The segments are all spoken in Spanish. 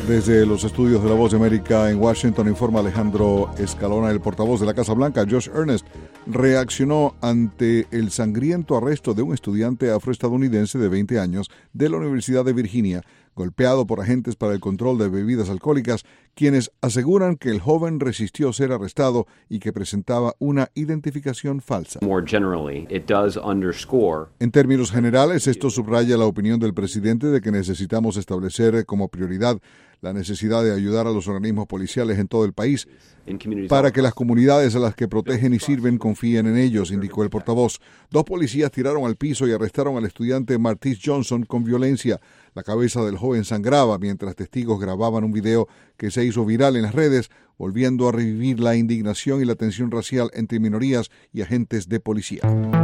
Desde los estudios de La Voz de América en Washington informa Alejandro Escalona. El portavoz de la Casa Blanca, Josh Earnest, reaccionó ante el sangriento arresto de un estudiante afroestadounidense de 20 años de la Universidad de Virginia, golpeado por agentes para el control de bebidas alcohólicas, quienes aseguran que el joven resistió ser arrestado y que presentaba una identificación falsa. En términos generales, esto subraya la opinión del presidente de que necesitamos establecer como prioridad la necesidad de ayudar a los organismos policiales en todo el país para que las comunidades a las que protegen y sirven confíen en ellos, indicó el portavoz. 2 policías tiraron al piso y arrestaron al estudiante Martise Johnson con violencia. La cabeza del joven sangraba mientras testigos grababan un video que se hizo viral en las redes, volviendo a revivir la indignación y la tensión racial entre minorías y agentes de policía.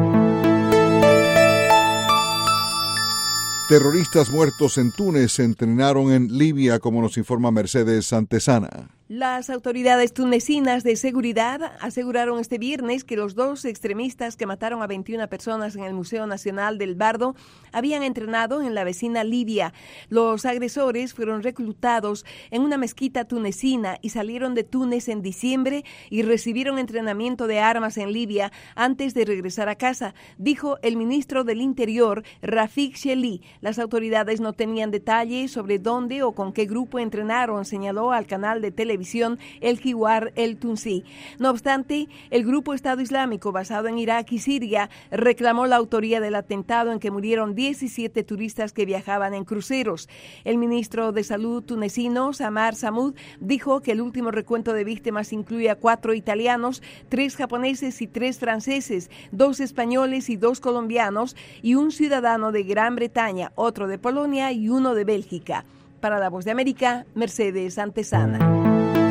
Terroristas muertos en Túnez se entrenaron en Libia, como nos informa Mercedes Santesana. Las autoridades tunecinas de seguridad aseguraron este viernes que los 2 extremistas que mataron a 21 personas en el Museo Nacional del Bardo habían entrenado en la vecina Libia. Los agresores fueron reclutados en una mezquita tunecina y salieron de Túnez en diciembre y recibieron entrenamiento de armas en Libia antes de regresar a casa, dijo el ministro del Interior, Rafik Sheli. Las autoridades no tenían detalles sobre dónde o con qué grupo entrenaron, señaló al canal de televisión El Hiwar El Tunsi. No obstante, el grupo Estado Islámico, basado en Irak y Siria, reclamó la autoría del atentado en que murieron 17 turistas que viajaban en cruceros. El ministro de Salud tunecino, Samar Samud, dijo que el último recuento de víctimas incluye a 4 italianos, 3 japoneses y 3 franceses, 2 españoles y 2 colombianos, y un ciudadano de Gran Bretaña, otro de Polonia y uno de Bélgica. Para La Voz de América, Mercedes Santesana.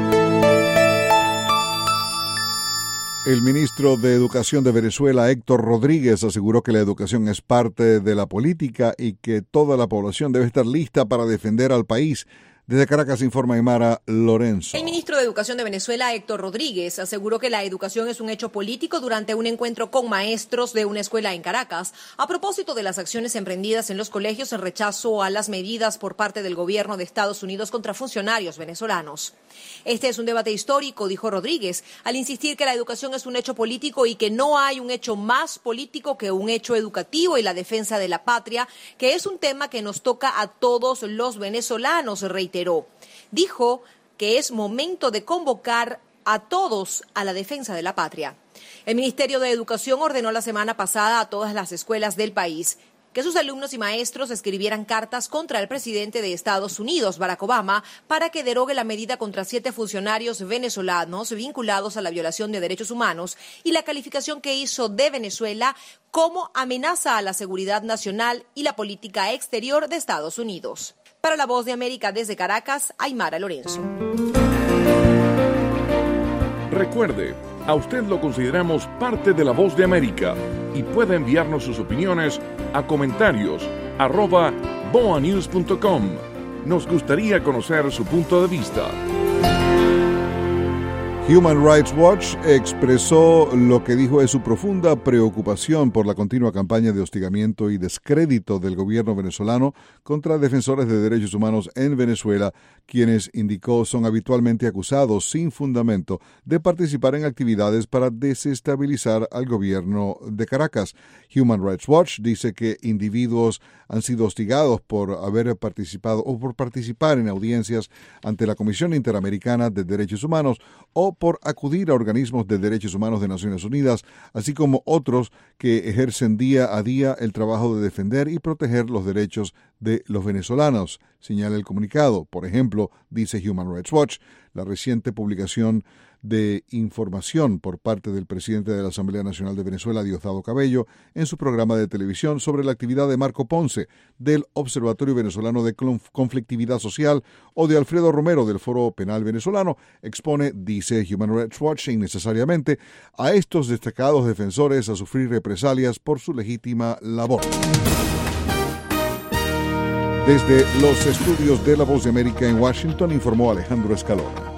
El ministro de Educación de Venezuela, Héctor Rodríguez, aseguró que la educación es parte de la política y que toda la población debe estar lista para defender al país. Desde Caracas informa Aymara Lorenzo. El ministro de Educación de Venezuela, Héctor Rodríguez, aseguró que la educación es un hecho político durante un encuentro con maestros de una escuela en Caracas, a propósito de las acciones emprendidas en los colegios en rechazo a las medidas por parte del gobierno de Estados Unidos contra funcionarios venezolanos. Este es un debate histórico, dijo Rodríguez, al insistir que la educación es un hecho político y que no hay un hecho más político que un hecho educativo y la defensa de la patria, que es un tema que nos toca a todos los venezolanos, reiteró. Dijo que es momento de convocar a todos a la defensa de la patria. El Ministerio de Educación ordenó la semana pasada a todas las escuelas del país que sus alumnos y maestros escribieran cartas contra el presidente de Estados Unidos, Barack Obama, para que derogue la medida contra 7 funcionarios venezolanos vinculados a la violación de derechos humanos y la calificación que hizo de Venezuela como amenaza a la seguridad nacional y la política exterior de Estados Unidos. Para La Voz de América desde Caracas, Aymara Lorenzo. Recuerde, a usted lo consideramos parte de La Voz de América y puede enviarnos sus opiniones a comentarios@boanews.com. Nos gustaría conocer su punto de vista. Human Rights Watch expresó lo que dijo es su profunda preocupación por la continua campaña de hostigamiento y descrédito del gobierno venezolano contra defensores de derechos humanos en Venezuela, quienes, indicó, son habitualmente acusados sin fundamento de participar en actividades para desestabilizar al gobierno de Caracas. Human Rights Watch dice que individuos han sido hostigados por haber participado o por participar en audiencias ante la Comisión Interamericana de Derechos Humanos o por acudir a organismos de derechos humanos de Naciones Unidas, así como otros que ejercen día a día el trabajo de defender y proteger los derechos de los venezolanos, señala el comunicado. Por ejemplo, dice Human Rights Watch, la reciente publicación de información por parte del presidente de la Asamblea Nacional de Venezuela, Diosdado Cabello, en su programa de televisión sobre la actividad de Marco Ponce, del Observatorio Venezolano de Conflictividad Social, o de Alfredo Romero, del Foro Penal Venezolano, expone, dice Human Rights Watch, innecesariamente a estos destacados defensores a sufrir represalias por su legítima labor. Desde los estudios de La Voz de América en Washington, informó Alejandro Escalona.